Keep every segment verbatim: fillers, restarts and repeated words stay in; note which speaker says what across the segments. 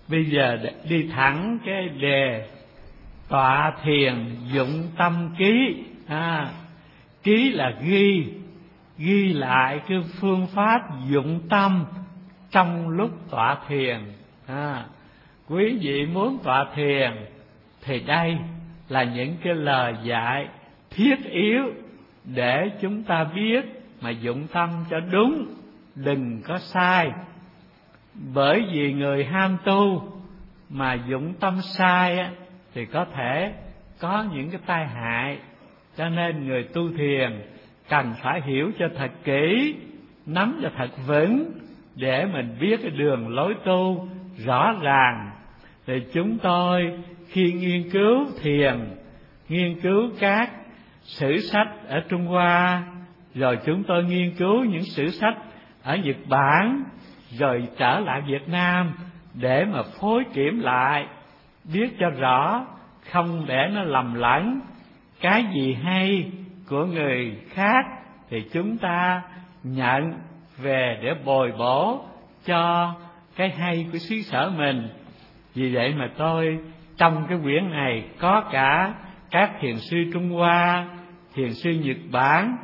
Speaker 1: Bây giờ đi thẳng cái đề tọa thiền dụng tâm ký. à, Ký là ghi, ghi lại cái phương pháp dụng tâm trong lúc tọa thiền. à, Quý vị muốn tọa thiền thì đây là những cái lời dạy thiết yếu để chúng ta biết mà dụng tâm cho đúng, đừng có sai. Bởi vì người ham tu mà dụng tâm sai á, thì có thể có những cái tai hại. Cho nên người tu thiền cần phải hiểu cho thật kỹ, nắm cho thật vững, để mình biết cái đường lối tu rõ ràng. Thì chúng tôi khi nghiên cứu thiền, nghiên cứu các sử sách ở Trung Hoa, rồi chúng tôi nghiên cứu những sử sách ở Nhật Bản, rồi trở lại Việt Nam để mà phối kiểm lại, biết cho rõ, không để nó lầm lẫn. Cái gì hay của người khác thì chúng ta nhận về để bồi bổ cho cái hay của xứ sở mình. Vì vậy mà tôi trong cái quyển này có cả các thiền sư Trung Hoa, thiền sư Nhật Bản.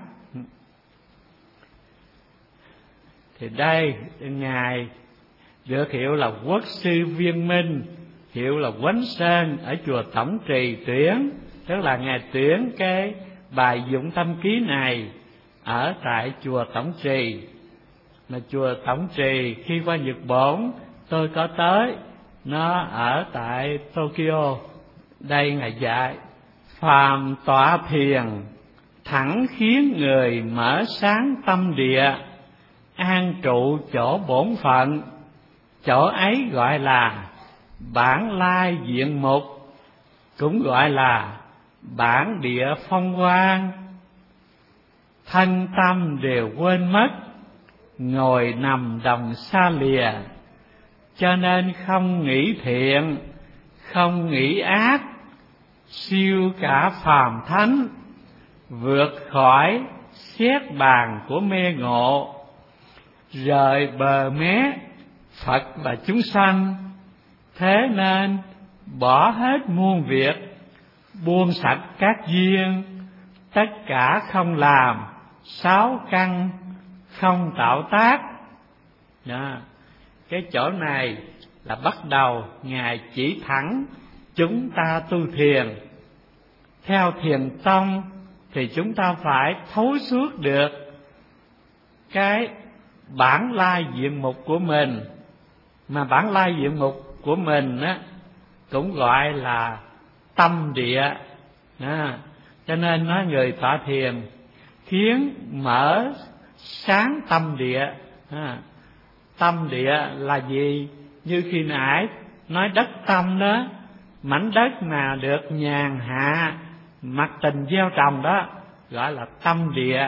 Speaker 1: Thì đây ngài được hiệu là Quốc sư Viên Minh, hiệu là Quánh Sơn, ở chùa Tổng Trì tuyển, tức là ngài tuyển cái bài dụng tâm ký này ở tại chùa Tổng Trì. Mà chùa Tổng Trì khi qua Nhật Bản tôi có tới, nó ở tại Tokyo. Đây ngài dạy: phàm tọa thiền thẳng khiến người mở sáng tâm địa, an trụ chỗ bổn phận, chỗ ấy gọi là bản lai diện mục, cũng gọi là bản địa phong quang. Thân tâm đều quên mất, ngồi nằm đồng xa lìa, cho nên không nghĩ thiện, không nghĩ ác, siêu cả phàm thánh, vượt khỏi xét bàn của mê ngộ, rời bờ mé Phật và chúng sanh. Thế nên bỏ hết muôn việc, buông sạch các duyên, tất cả không làm, sáu căn không tạo tác. Đó. Cái chỗ này là bắt đầu ngài chỉ thẳng chúng ta tu thiền. Theo thiền tông thì chúng ta phải thấu suốt được cái bản lai diện mục của mình. Mà bản lai diện mục của mình á cũng gọi là tâm địa. À, cho nên nói người tọa thiền khiến mở sáng tâm địa. À, tâm địa là gì? Như khi nãy nói đất tâm đó, mảnh đất mà được nhàn hạ mặc tình gieo trồng đó, gọi là tâm địa.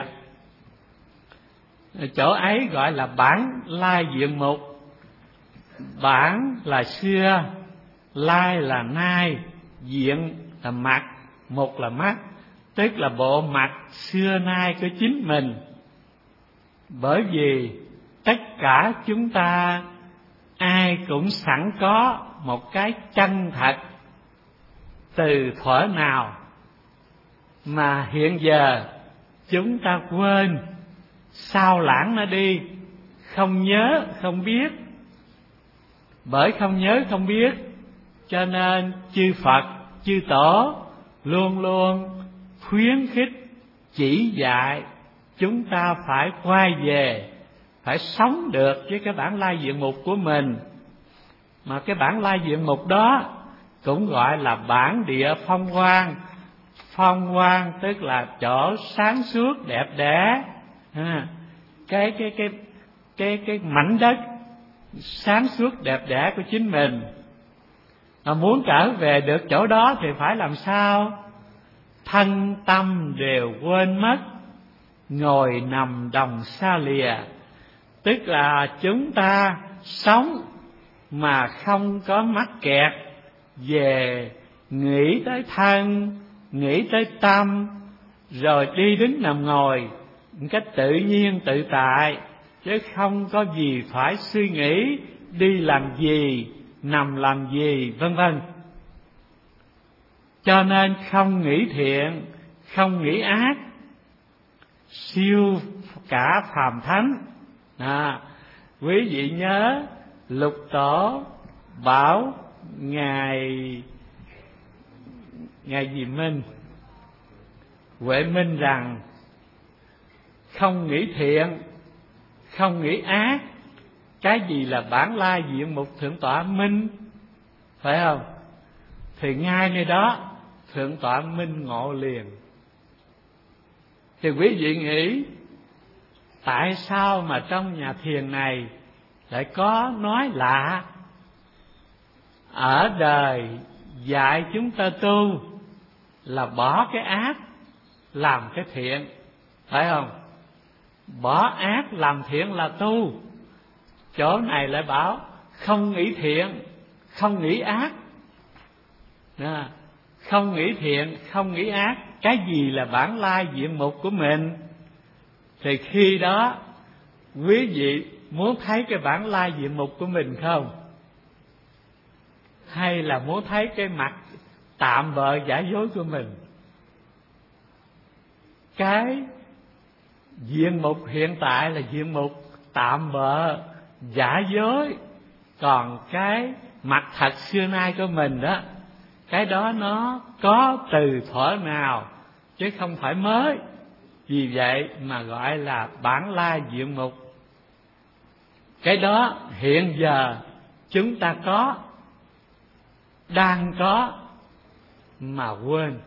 Speaker 1: Chỗ ấy gọi là bản lai diện mục. Bản là xưa, lai là nay, diện là mặt, mục là mắt, tức là bộ mặt xưa nay của chính mình. Bởi vì tất cả chúng ta ai cũng sẵn có một cái chân thật từ thuở nào mà hiện giờ chúng ta quên, sao lãng nó đi, không nhớ không biết. Bởi không nhớ không biết cho nên chư Phật, chư Tổ luôn luôn khuyến khích, chỉ dạy chúng ta phải quay về, phải sống được với cái bản lai diện mục của mình. Mà cái bản lai diện mục đó cũng gọi là bản địa phong quang. Phong quang tức là chỗ sáng suốt đẹp đẽ. À, cái cái cái cái cái mảnh đất sáng suốt đẹp đẽ của chính mình. Mà muốn trở về được chỗ đó thì phải làm sao? Thân tâm đều quên mất, ngồi nằm đồng xa lìa. Tức là chúng ta sống mà không có mắc kẹt về nghĩ tới thân, nghĩ tới tâm, rồi đi đứng nằm ngồi một cách tự nhiên tự tại, chứ không có gì phải suy nghĩ đi làm gì, nằm làm gì, vân vân. Cho nên không nghĩ thiện, không nghĩ ác, siêu cả phàm thánh. À, quý vị nhớ Lục Tổ bảo ngài ngài gì Minh, Huệ Minh rằng không nghĩ thiện, không nghĩ ác, cái gì là bản lai diện mục thượng tọa minh, phải không? Thì ngay nơi đó thượng tọa minh ngộ liền. Thì quý vị nghĩ tại sao mà trong nhà thiền này lại có nói lạ? Ở đời dạy chúng ta tu là bỏ cái ác làm cái thiện, phải không? Bỏ ác làm thiện là tu. Chỗ này lại bảo không nghĩ thiện, không nghĩ ác. Đó. Không nghĩ thiện, không nghĩ ác, cái gì là bản lai diện mục của mình? Thì khi đó quý vị muốn thấy cái bản lai diện mục của mình không? Hay là muốn thấy cái mặt tạm bợ giả dối của mình? Cái diện mục hiện tại là diện mục tạm bợ giả dối, còn cái mặt thật xưa nay của mình đó, cái đó nó có từ thuở nào chứ không phải mới. Vì vậy mà gọi là bản lai diện mục. Cái đó hiện giờ chúng ta có, đang có mà quên.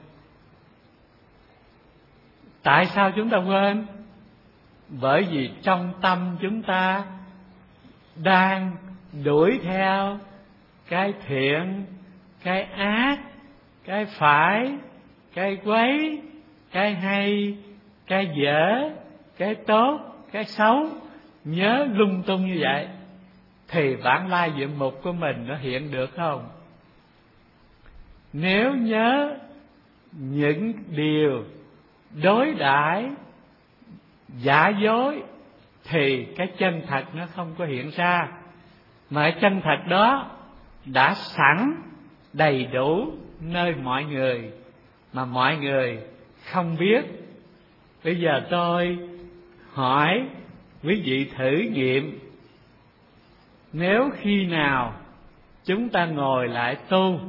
Speaker 1: Tại sao chúng ta quên? Bởi vì trong tâm chúng ta đang đuổi theo cái thiện, cái ác, cái phải, cái quấy, cái hay, cái dở, cái tốt, cái xấu, nhớ lung tung như vậy thì bản lai diện mục của mình nó hiện được không? Nếu nhớ những điều đối đãi giả dối thì cái chân thật nó không có hiện ra, mà cái chân thật đó đã sẵn đầy đủ nơi mọi người mà mọi người không biết. Bây giờ tôi hỏi quý vị thử nghiệm, nếu khi nào chúng ta ngồi lại tu,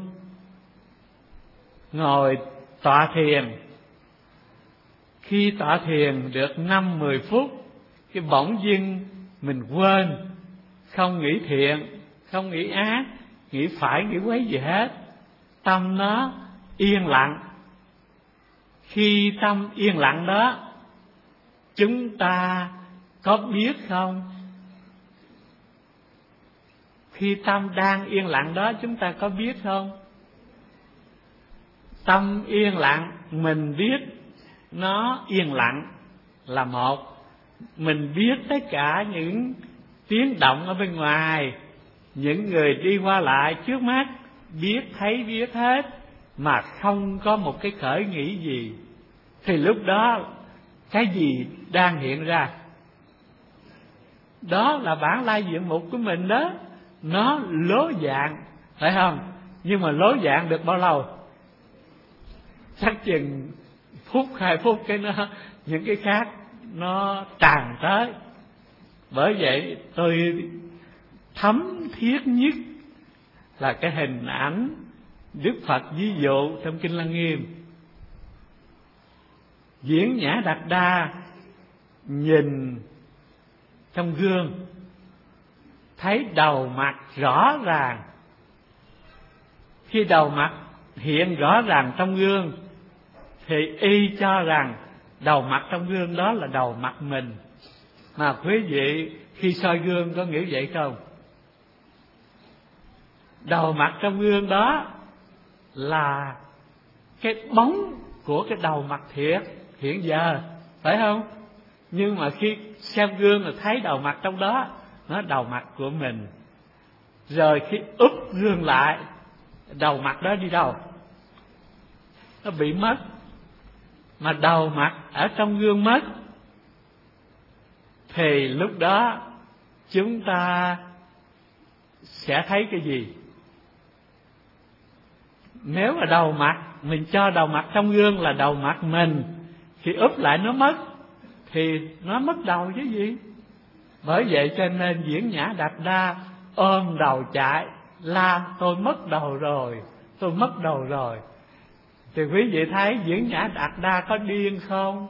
Speaker 1: ngồi tọa thiền, khi tọa thiền được năm mười phút, cái bỗng dưng mình quên, không nghĩ thiện, không nghĩ ác, nghĩ phải, nghĩ quấy gì hết, tâm nó yên lặng. Khi tâm yên lặng đó, chúng ta có biết không? Khi tâm đang yên lặng đó, chúng ta có biết không? Tâm yên lặng, mình biết nó yên lặng là một. Mình biết tất cả những tiếng động ở bên ngoài, những người đi qua lại trước mắt, biết thấy biết hết, mà không có một cái khởi nghĩ gì. Thì lúc đó cái gì đang hiện ra? Đó là bản lai diện mục của mình đó. Nó lố dạng, phải không? Nhưng mà lố dạng được bao lâu? Chắc chừng phút hai phút cái nó, những cái khác nó tràn tới. Bởi vậy tôi thấm thiết nhất là cái hình ảnh Đức Phật ví dụ trong Kinh Lăng Nghiêm. Diễn Nhã Đạt Đa nhìn trong gương, thấy đầu mặt rõ ràng. Khi đầu mặt hiện rõ ràng trong gương thì y cho rằng đầu mặt trong gương đó là đầu mặt mình. Mà quý vị khi soi gương có nghĩ vậy không? Đầu mặt trong gương đó là cái bóng của cái đầu mặt thiệt hiện giờ, phải không? Nhưng mà khi xem gương là thấy đầu mặt trong đó, nó đầu mặt của mình. Rồi khi úp gương lại, đầu mặt đó đi đâu? Nó bị mất. Mà đầu mặt ở trong gương mất thì lúc đó chúng ta sẽ thấy cái gì? Nếu mà đầu mặt, mình cho đầu mặt trong gương là đầu mặt mình, thì úp lại nó mất, thì nó mất đầu chứ gì. Bởi vậy cho nên Diễn Nhã Đạt Đa ôm đầu chạy, la tôi mất đầu rồi, tôi mất đầu rồi. Thì quý vị thấy Diễn Nhã Đạt Đa có điên không?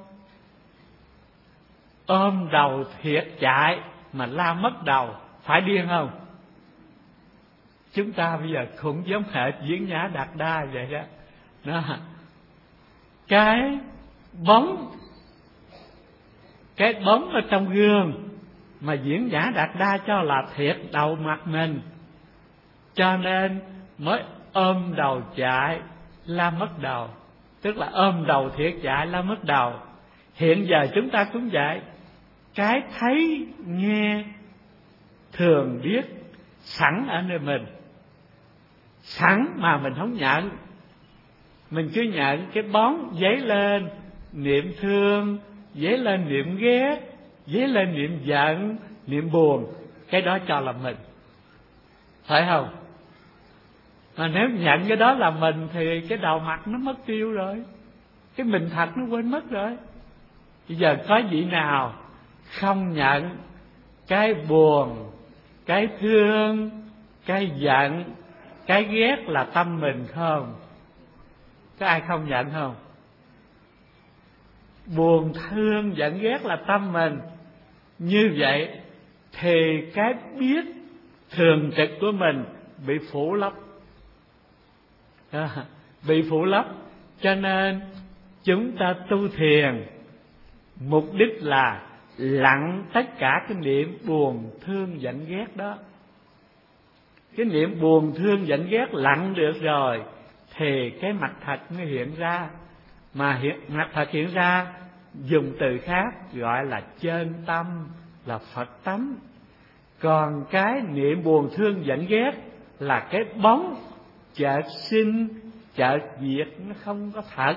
Speaker 1: Ôm đầu thiệt chạy mà la mất đầu, phải điên không? Chúng ta bây giờ cũng giống hệt Diễn Nhã Đạt Đa vậy đó. Đó. Cái bóng Cái bóng ở trong gương mà Diễn Nhã Đạt Đa cho là thiệt đầu mặt mình, cho nên mới ôm đầu chạy la mất đầu. Tức là ôm đầu thiệt chạy la mất đầu. Hiện giờ chúng ta cũng vậy. Cái thấy nghe thường biết sẵn ở nơi mình, sẵn mà mình không nhận. Mình cứ nhận cái bóng dấy lên niệm thương, dấy lên niệm ghét, dấy lên niệm giận, niệm buồn. Cái đó cho là mình, phải không? Mà nếu nhận cái đó là mình thì cái đầu mặt nó mất tiêu rồi, cái mình thật nó quên mất rồi. Bây giờ có vị nào không nhận cái buồn, cái thương, cái giận, cái ghét là tâm mình không? Có ai không nhận không? Buồn, thương, giận, ghét là tâm mình. Như vậy thì cái biết thường trực của mình bị phủ lấp, à, bị phủ lấp. Cho nên chúng ta tu thiền mục đích là lặng tất cả cái niệm buồn, thương, giận, ghét đó. Cái niệm buồn, thương, giận, ghét lặng được rồi thì cái mặt thật mới hiện ra. Mà hiện, mặt thật hiện ra dùng từ khác gọi là chân tâm, là Phật tánh. Còn cái niệm buồn, thương, giận, ghét là cái bóng chợt sinh chợt diệt, nó không có thật.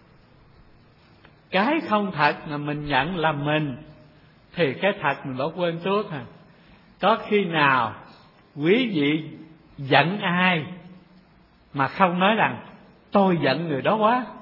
Speaker 1: Cái không thật mà mình nhận là mình thì cái thật mình bỏ quên tuốt à. Có khi nào quý vị giận ai mà không nói rằng tôi giận người đó quá,